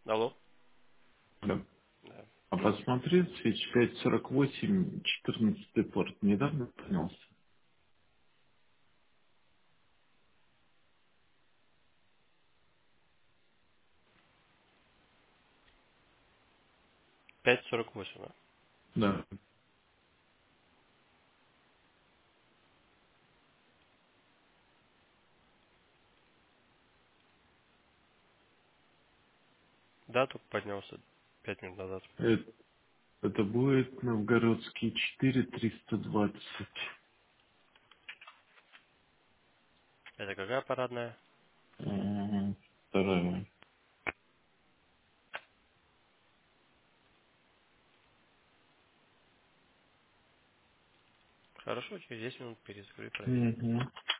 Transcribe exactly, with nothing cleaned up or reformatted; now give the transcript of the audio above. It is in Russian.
Алло. Да. Да. А посмотри, свеч пять сорок восемь, четырнадцатый порт недавно поднялся. пять сорок восемь, да? Да. Да, только поднялся пять минут назад. Это, это будет новгородский четыре триста двадцать. Это какая парадная? М, Вторая. Хорошо, через десять минут перескажи, проверим. Мгм.